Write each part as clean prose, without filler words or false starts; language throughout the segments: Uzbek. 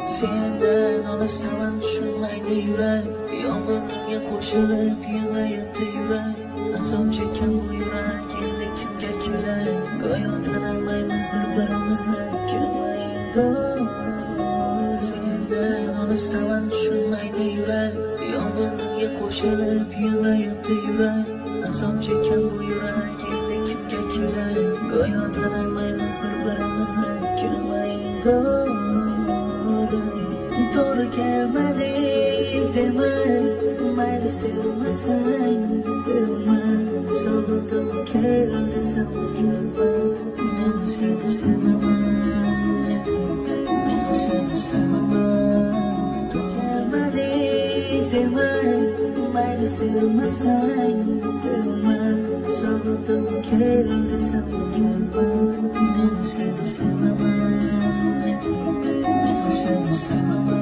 Sendan olisdaman tushunmaydi yurak, yomg'irlarga qo'shilib yig'layapti yurak. Azob chekkan bu yurak endi kimga kerak? Go'yo tanimaymiz bir-birimizni, kirmaydi. Sendan olisdaman tushunmaydi yurak, yomg'irlarga qo'shilib yig'layapti yurak. Azob chekkan bu yurak endi kimga kerak? Go'yo tanimaymiz bir-birimizni, kirmaydi. To'g'ri kelmadik demay, mayli sevmasang sevma. Sog'indim kel desam kulma. Men seni sevaman edim, men seni sevaman. To'g'ri kelmadik demay, mayli sevmasang sevma. Sog'indim kel desam kulma. Men seni sevaman edim, men seni sevaman.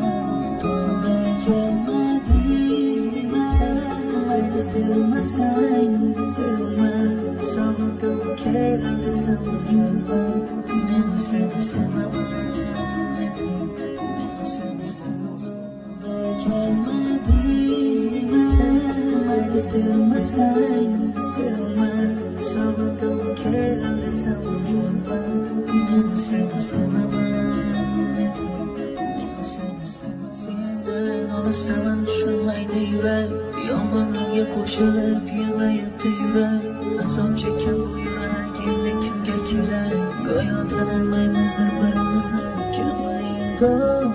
Sevmasang sevma, sog'indim kel desam kulma. Men seni sevaman edim, men seni sevaman. Kelmading mayli sevmasang sevma, sog'indim kel desam kulma. Men seni sevaman edim, men seni sevaman. Sendan olisdaman tushunmaydi yurak, yomg'irlarga qo'shilib yig'layapti yurak. Azob chekkan bu yurak endi kimga kerak? Go'yo tanimaymiz bir-birimizni, kirmaydi.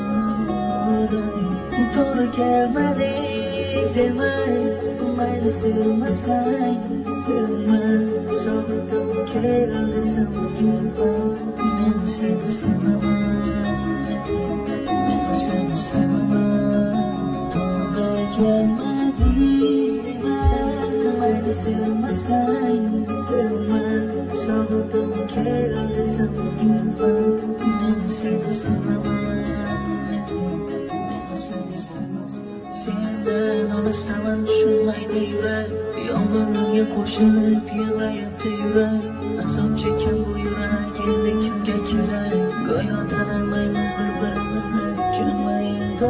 To'g'ri kelmadik demay, mayli sevmasang sevma. Sog'indim kel desam kulma. Men seni sevaman edim, men seni sevaman. To'g'ri kelmadik mayli sevmasang sevma. Sog'indim kel desam kulma. Men seni sevaman edim, men seni sevaman. Sendan olisdaman tushunmaydi yurak, yomg'irlarga qo'shilib yig'layapti yurak. Azob chekkan bu yurak endi kimga kerak? Go'yo tanimaymiz bir-birimizni, kirmaydi.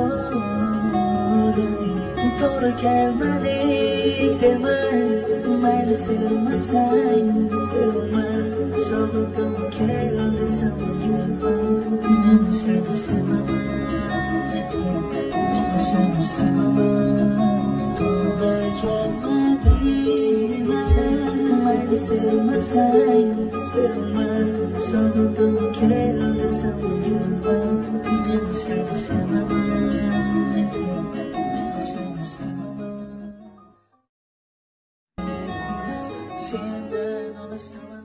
To'g'ri kelmadik demay, mayli sevmasang sevma. Sog'indim kel desam kulma. Men seni sevaman edim, men seni sevaman. To'g'ri kelmadik mayli sevmasang sevma. Sog'indim kel desam kulma. Men seni sevaman edim, men seni sevaman. Sendan olisdaman